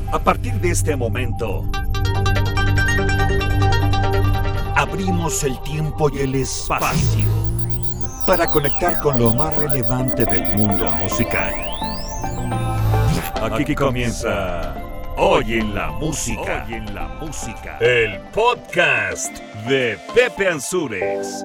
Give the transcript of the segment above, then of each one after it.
A partir de este momento, abrimos el tiempo y el espacio para conectar con lo más relevante del mundo musical. Aquí comienza Hoy en la Música, el podcast de Pepe Ansúrez.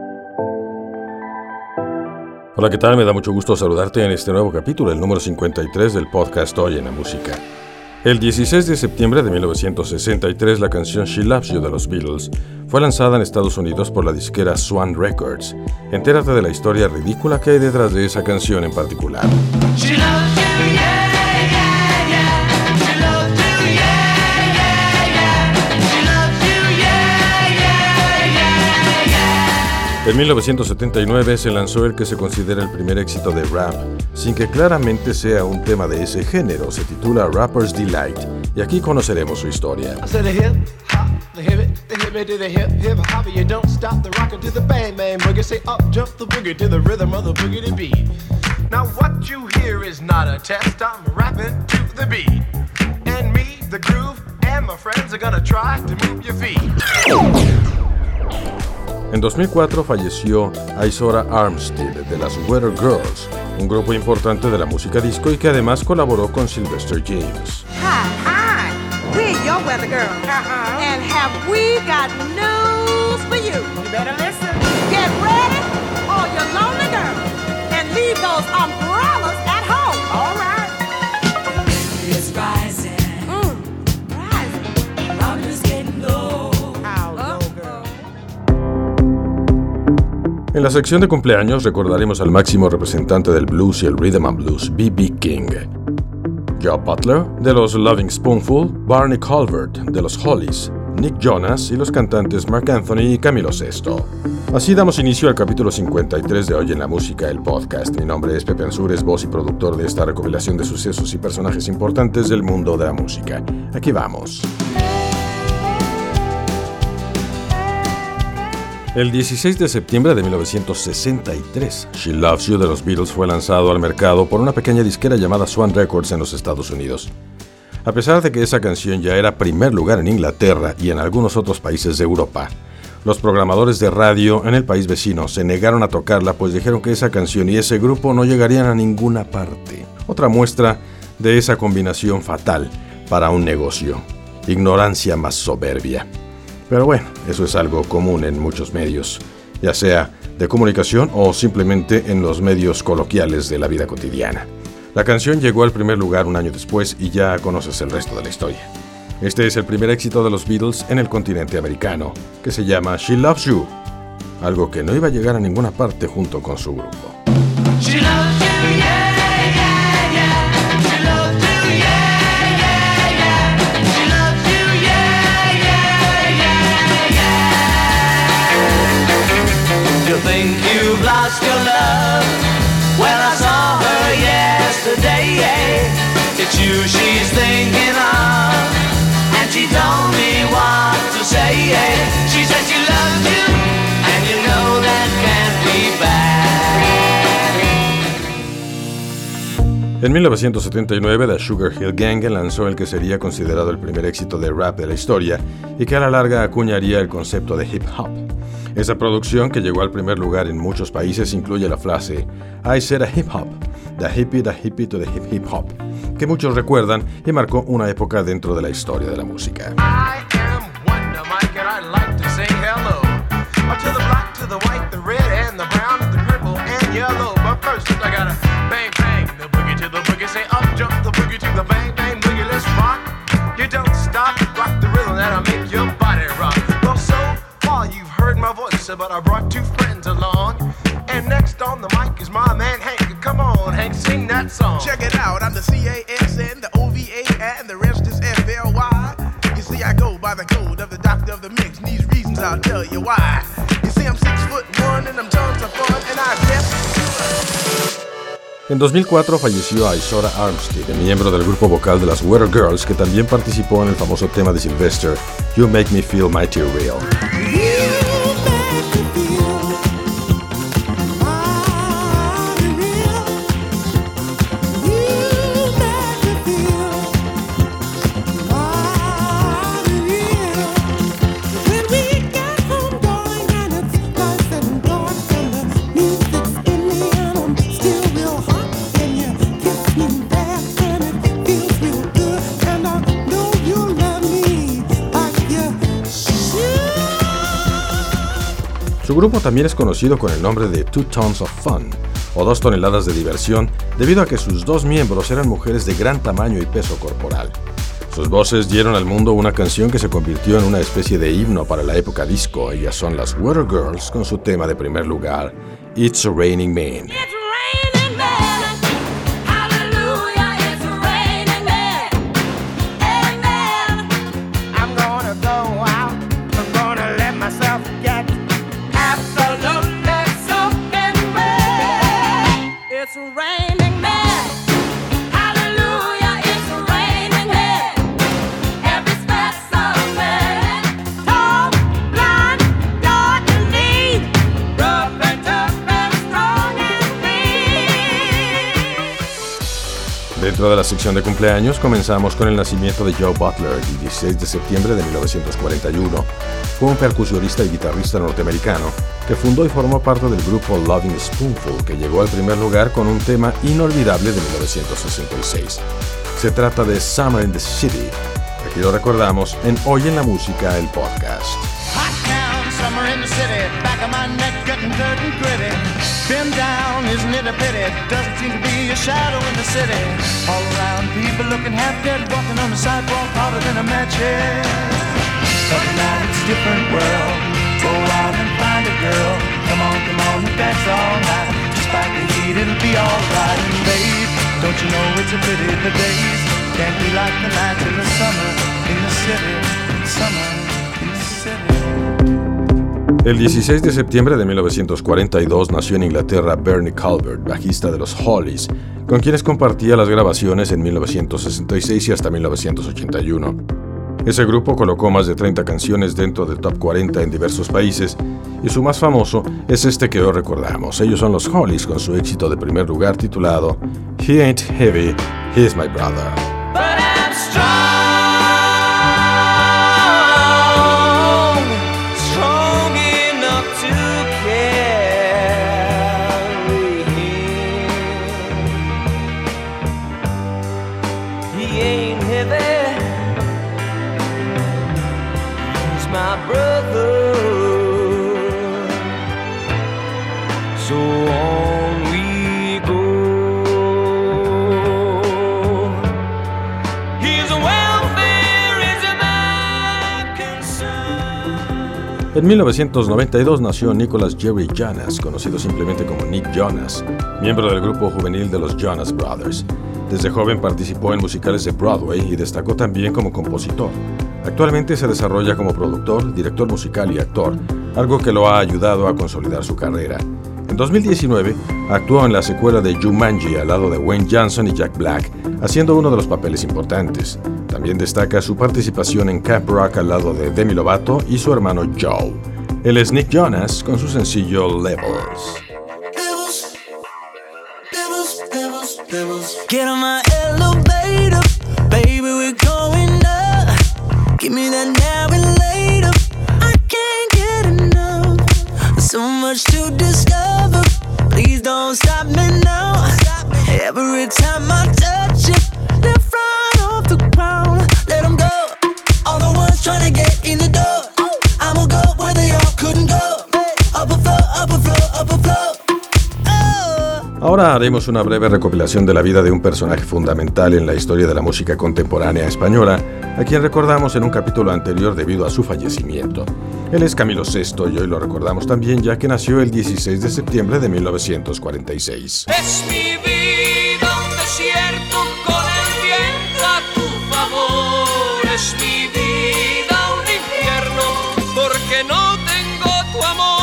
Hola, ¿qué tal? Me da mucho gusto saludarte en este nuevo capítulo, el número 53 del podcast Hoy en la Música. El 16 de septiembre de 1963, la canción She Loves You de los Beatles fue lanzada en Estados Unidos por la disquera Swan Records. Entérate de la historia ridícula que hay detrás de esa canción en particular. She loves you, yeah, yeah, yeah. She loves you, yeah, yeah, yeah. She loves you, yeah, yeah, yeah, yeah. En 1979 se lanzó el que se considera el primer éxito de rap, sin que claramente sea un tema de ese género. Se titula Rapper's Delight, y aquí conoceremos su historia. I said the hip hop, the hip it to the hip hop, you don't stop the rockin' to the bang bang boogie. Say up jump the boogie to the rhythm of the boogie to beat. Now what you hear is not a test. I'm rapping to the beat, and me, the groove, and my friends are gonna try to move your feet. En 2004 falleció Isora Armstead de las Weather Girls, un grupo importante de la música disco y que además colaboró con Sylvester James. Hi, we're your weather girl. And have we got news for you? You better listen. Get ready, all your lonely girls, and leave those umbrellas at home. All right. It's rising. Rising. I'm just getting low. How low, girl? En la sección de cumpleaños recordaremos al máximo representante del blues y el rhythm and blues, B.B. King, Joe Butler de los Loving Spoonful, Barney Calvert de los Hollies, Nick Jonas y los cantantes Mark Anthony y Camilo Sesto. Así damos inicio al capítulo 53 de Hoy en la Música, el podcast. Mi nombre es Pepe Ansúrez, voz y productor de esta recopilación de sucesos y personajes importantes del mundo de la música. Aquí vamos. El 16 de septiembre de 1963, She Loves You de los Beatles fue lanzado al mercado por una pequeña disquera llamada Swan Records en los Estados Unidos. A pesar de que esa canción ya era primer lugar en Inglaterra y en algunos otros países de Europa, los programadores de radio en el país vecino se negaron a tocarla, pues dijeron que esa canción y ese grupo no llegarían a ninguna parte. Otra muestra de esa combinación fatal para un negocio. Ignorancia más soberbia. Pero bueno, eso es algo común en muchos medios, ya sea de comunicación o simplemente en los medios coloquiales de la vida cotidiana. La canción llegó al primer lugar un año después y ya conoces el resto de la historia. Este es el primer éxito de los Beatles en el continente americano, que se llama She Loves You, algo que no iba a llegar a ninguna parte junto con su grupo. She loves you, yeah, yeah, yeah. She loves you, yeah, yeah, yeah. She loves you, yeah, yeah, yeah, yeah. You think you've lost your love? Well, I saw her yesterday, yeah. It's you she's thinking of, and she told me what to say, yeah. She said she loves you, and you know that can't be bad. En 1979, The Sugar Hill Gang lanzó el que sería considerado el primer éxito de rap de la historia y que a la larga acuñaría el concepto de hip hop. Esa producción, que llegó al primer lugar en muchos países, incluye la frase I said a hip hop, the hippie to the hip hop, que muchos recuerdan y marcó una época dentro de la historia de la música. I am Wonder Mike, and I'd like to say hello to the black, to the white, the red, and the brown, the purple, and yellow. But first, I gotta bang, bang, the boogie to the boogie. Say up, jump the boogie to the bang, bang, boogie. Let's rock. You don't stop, rock the rhythm that'll make your body rock. Well, so far you've heard my voice, but I brought two friends along. And next on the mic is my man Hank. Come on, Hank, sing that song. Check it out, I'm the CASN, the OVA, and the rest is FLY. You see, I go by the code of the doctor of the mix, and these reasons I'll tell you why. You see, I'm 6'1", and I'm tons of fun, and I guess. En 2004 falleció Isora Armstead, miembro del grupo vocal de las Weather Girls, que también participó en el famoso tema de Sylvester, You Make Me Feel Mighty Real. grupo también es conocido con el nombre de 2 Tons of Fun, o 2 toneladas de diversión, debido a que sus dos miembros eran mujeres de gran tamaño y peso corporal. Sus voces dieron al mundo una canción que se convirtió en una especie de himno para la época disco. Ellas son las Water Girls con su tema de primer lugar, It's a Raining Man. Dentro de la sección de cumpleaños comenzamos con el nacimiento de Joe Butler, el 16 de septiembre de 1941. Fue un percusionista y guitarrista norteamericano que fundó y formó parte del grupo Lovin' Spoonful, que llegó al primer lugar con un tema inolvidable de 1966. Se trata de Summer in the City. Aquí lo recordamos en Hoy en la Música, el podcast. Summer in the city, back of my neck getting dirt and gritty. Been down, isn't it a pity? Doesn't seem to be a shadow in the city. All around, people looking half dead, walking on the sidewalk harder than a match head. But now it's a different world. Go out and find a girl. Come on, and dance all night. Despite the heat, it'll be alright. And babe, don't you know it's a pity the days can't be like the nights in the summer in the city. Summer in the city. El 16 de septiembre de 1942 nació en Inglaterra Bernie Calvert, bajista de los Hollies, con quienes compartía las grabaciones en 1966 y hasta 1981. Ese grupo colocó más de 30 canciones dentro del Top 40 en diversos países, y su más famoso es este que hoy recordamos. Ellos son los Hollies con su éxito de primer lugar titulado He Ain't Heavy, He's My Brother. But I'm strong. En 1992 nació Nicholas Jerry Jonas, conocido simplemente como Nick Jonas, miembro del grupo juvenil de los Jonas Brothers. Desde joven participó en musicales de Broadway y destacó también como compositor. Actualmente se desarrolla como productor, director musical y actor, algo que lo ha ayudado a consolidar su carrera. En 2019 actuó en la secuela de Jumanji al lado de Wayne Johnson y Jack Black, haciendo uno de los papeles importantes. También destaca su participación en Camp Rock al lado de Demi Lovato y su hermano Joe. Él es Nick Jonas con su sencillo Levels. Get on my elevator, baby, we're going up. Give me that now and later. I can't get enough. So much to discover. Please don't stop me now. Every time I touch it, they're front of the ground. Let them go. All the ones trying to get in the door. I'ma go where they all couldn't go. Up a floor, up a floor, up a floor. Ahora haremos una breve recopilación de la vida de un personaje fundamental en la historia de la música contemporánea española, a quien recordamos en un capítulo anterior debido a su fallecimiento. Él es Camilo VI y hoy lo recordamos también ya que nació el 16 de septiembre de 1946. Es mi vida un desierto con el viento a tu favor. Es mi vida un infierno porque no tengo tu amor.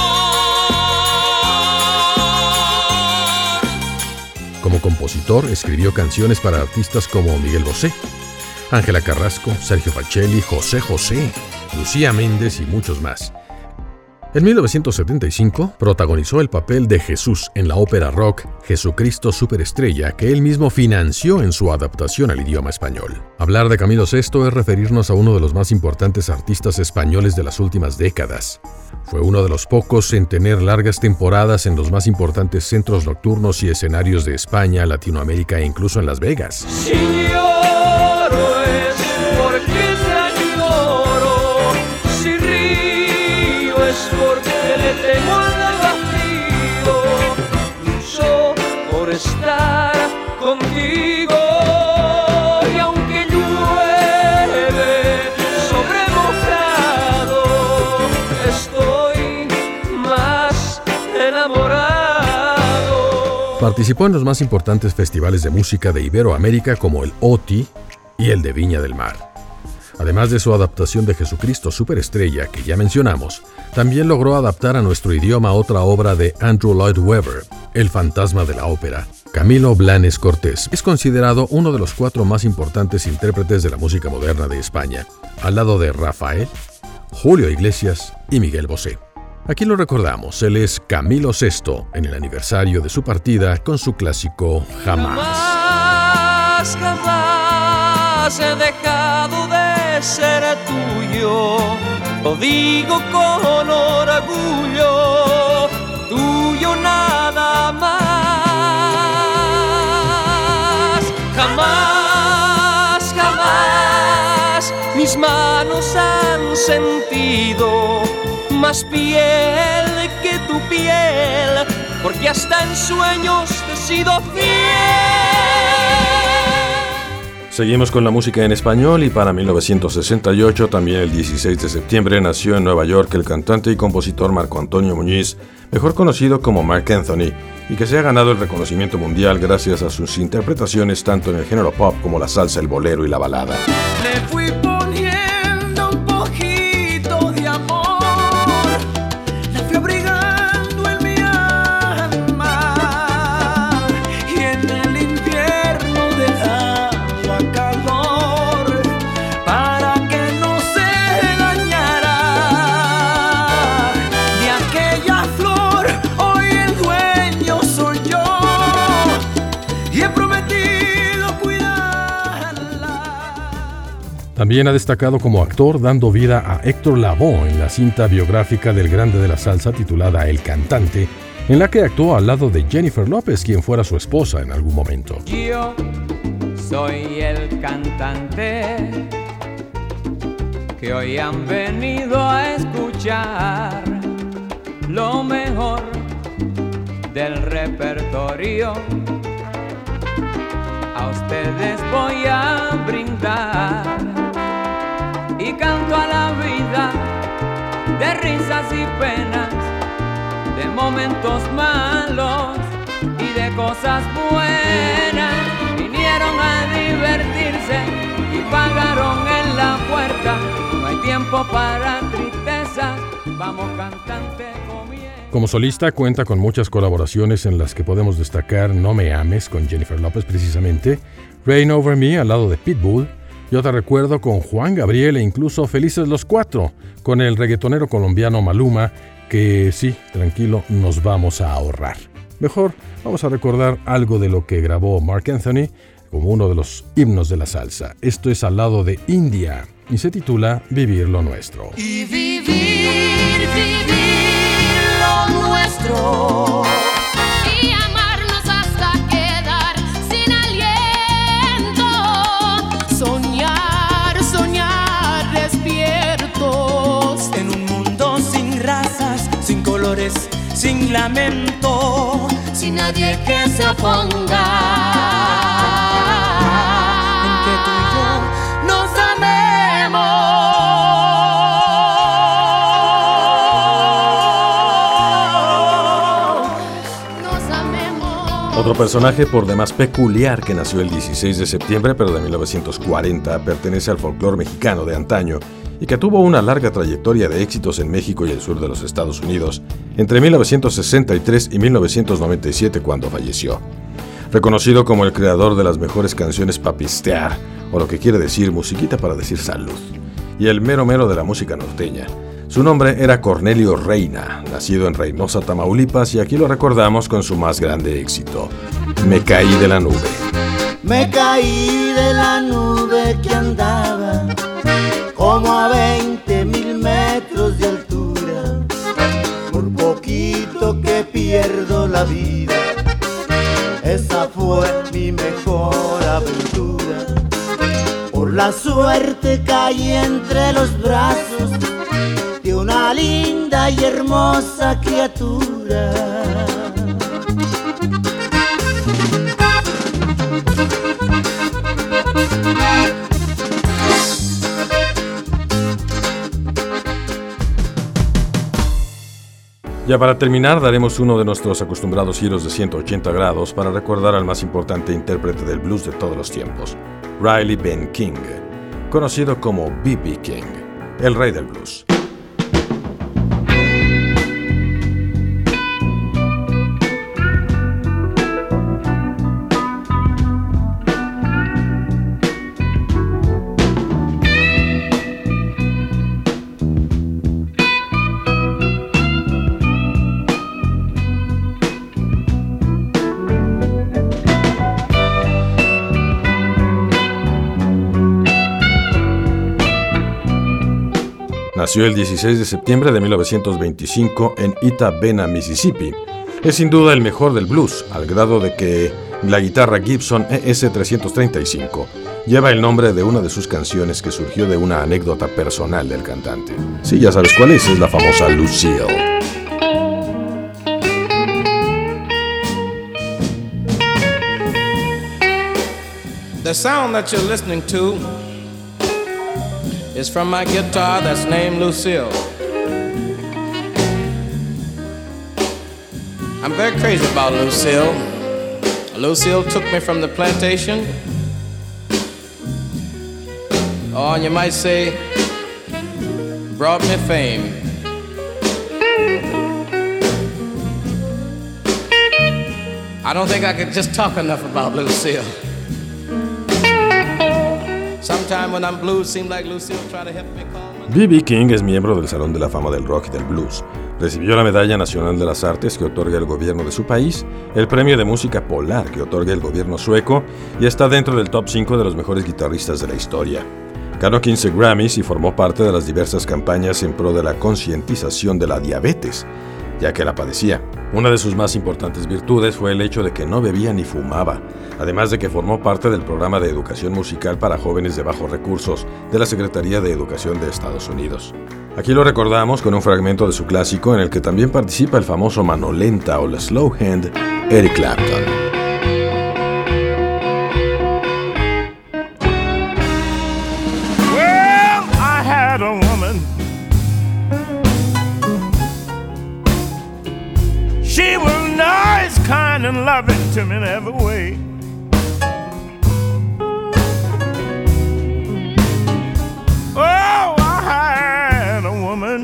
Como compositor, escribió canciones para artistas como Miguel Bosé, Ángela Carrasco, Sergio Facelli, José José, Lucía Méndez y muchos más. En 1975 protagonizó el papel de Jesús en la ópera rock Jesucristo Superestrella, que él mismo financió en su adaptación al idioma español. Hablar de Camilo VI es referirnos a uno de los más importantes artistas españoles de las últimas décadas. Fue uno de los pocos en tener largas temporadas en los más importantes centros nocturnos y escenarios de España, Latinoamérica e incluso en Las Vegas. Si lloro es porque te adoro, si río es porque le tengo contigo. Y aunque llueve sobre mojado, estoy más enamorado. Participó en los más importantes festivales de música de Iberoamérica como el OTI y el de Viña del Mar. Además de su adaptación de Jesucristo Superestrella, que ya mencionamos, también logró adaptar a nuestro idioma otra obra de Andrew Lloyd Webber, El fantasma de la ópera. Camilo Blanes Cortés es considerado uno de los 4 más importantes intérpretes de la música moderna de España, al lado de Rafael, Julio Iglesias y Miguel Bosé. Aquí lo recordamos, él es Camilo VI, en el aniversario de su partida con su clásico Jamás. Jamás he dejado de ser tuyo, lo digo con orgullo, tuyo nada más. Jamás, jamás mis manos han sentido más piel que tu piel, porque hasta en sueños te he sido fiel. Seguimos con la música en español y para 1968, también el 16 de septiembre, nació en Nueva York el cantante y compositor Marco Antonio Muñiz, mejor conocido como Marc Anthony, y que se ha ganado el reconocimiento mundial gracias a sus interpretaciones tanto en el género pop como la salsa, el bolero y la balada. Le fui poniendo un poquito de amor, la fui abrigando en mi alma, y en el invierno dejaba calor para que no se dañara. De aquella flor hoy el dueño soy yo, y he prometido cuidarla. También ha destacado como actor, dando vida a Héctor Lavoe en la cinta biográfica del grande de la salsa titulada El Cantante, en la que actuó al lado de Jennifer López, quien fuera su esposa en algún momento. Yo soy el cantante que hoy han venido a escuchar lo mejor del repertorio. A ustedes voy a brindar y canto a la vida de risas y penas, de momentos malos y de cosas buenas. Vinieron a divertirse y pagaron en la puerta. No hay tiempo para tristezas. Vamos, cantante, comienza. Como solista cuenta con muchas colaboraciones en las que podemos destacar No Me Ames con Jennifer López precisamente, Rain Over Me al lado de Pitbull, Yo Te Recuerdo con Juan Gabriel e incluso Felices los Cuatro con el reggaetonero colombiano Maluma, que sí, tranquilo, nos vamos a ahorrar. Mejor vamos a recordar algo de lo que grabó Marc Anthony como uno de los himnos de la salsa. Esto es al lado de India y se titula Vivir lo Nuestro. Y vivir lo nuestro. Y amarnos hasta quedar sin aliento. Soñar despiertos en un mundo sin razas, sin colores, sin lamento, sin nadie que se oponga. En que tú y yo nos amemos. Otro personaje por demás peculiar que nació el 16 de septiembre pero de 1940 pertenece al folclore mexicano de antaño y que tuvo una larga trayectoria de éxitos en México y el sur de los Estados Unidos entre 1963 y 1997 cuando falleció. Reconocido como el creador de las mejores canciones pa' pistear, o lo que quiere decir musiquita para decir salud, y el mero mero de la música norteña. Su nombre era Cornelio Reina, nacido en Reynosa, Tamaulipas, y aquí lo recordamos con su más grande éxito, Me caí de la nube. Me caí de la nube que andaba como a 20,000 metros de altura. Por poquito que pierdo la vida, esa fue mi mejor aventura. Por la suerte caí entre los brazos de una linda y hermosa criatura. Ya para terminar, daremos uno de nuestros acostumbrados giros de 180 grados para recordar al más importante intérprete del blues de todos los tiempos, Riley Ben King, conocido como B.B. King, el rey del blues. Nació el 16 de septiembre de 1925 en Itta Bena, Mississippi. Es sin duda el mejor del blues, al grado de que la guitarra Gibson ES-335 lleva el nombre de una de sus canciones que surgió de una anécdota personal del cantante. Sí, ya sabes cuál es la famosa Lucille. The sound that you're listening to is from my guitar that's named Lucille. I'm very crazy about Lucille. Lucille took me from the plantation. Oh, and you might say, brought me fame. I don't think I could just talk enough about Lucille. B.B. King es miembro del Salón de la Fama del Rock y del Blues. Recibió la Medalla Nacional de las Artes que otorga el gobierno de su país, el Premio de Música Polar que otorga el gobierno sueco y está dentro del top 5 de los mejores guitarristas de la historia. Ganó 15 Grammys y formó parte de las diversas campañas en pro de la concientización de la diabetes, ya que la padecía. Una de sus más importantes virtudes fue el hecho de que no bebía ni fumaba, además de que formó parte del programa de educación musical para jóvenes de bajos recursos de la Secretaría de Educación de Estados Unidos. Aquí lo recordamos con un fragmento de su clásico en el que también participa el famoso mano lenta o la slow hand, Eric Clapton. Well, I had a woman. She was nice, kind, and loving to me in every way. Oh, I had a woman.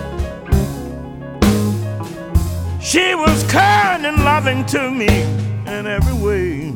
She was kind and loving to me in every way.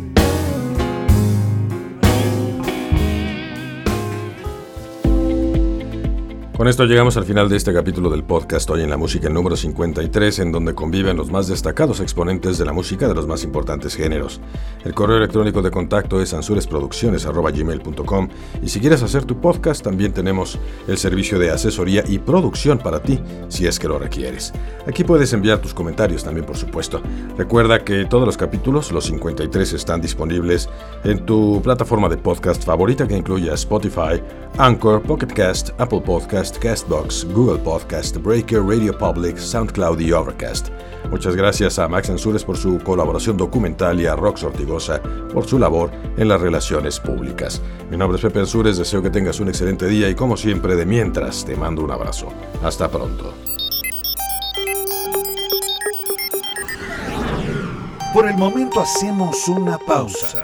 Con esto llegamos al final de este capítulo del podcast Hoy en la Música, el número 53, en donde conviven los más destacados exponentes de la música de los más importantes géneros. El correo electrónico de contacto es ansuresproducciones@gmail.com y si quieres hacer tu podcast también tenemos el servicio de asesoría y producción para ti, si es que lo requieres. Aquí puedes enviar tus comentarios también, por supuesto. Recuerda que todos los capítulos, los 53, están disponibles en tu plataforma de podcast favorita que incluye Spotify, Anchor, Pocket Cast, Apple Podcast, Castbox, Google Podcast, Breaker, Radio Public, SoundCloud y Overcast. Muchas gracias a Max Ansures por su colaboración documental y a Rox Ortigosa por su labor en las relaciones públicas. Mi nombre es Pepe Ansures, deseo que tengas un excelente día y como siempre, de mientras, te mando un abrazo. Hasta pronto. Por el momento hacemos una pausa.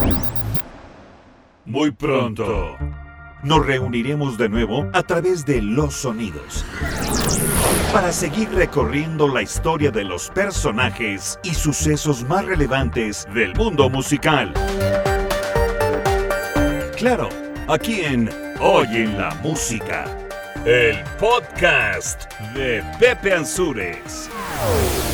Muy pronto nos reuniremos de nuevo a través de los sonidos para seguir recorriendo la historia de los personajes y sucesos más relevantes del mundo musical. Claro, aquí en Hoy en la Música, el podcast de Pepe Ansures.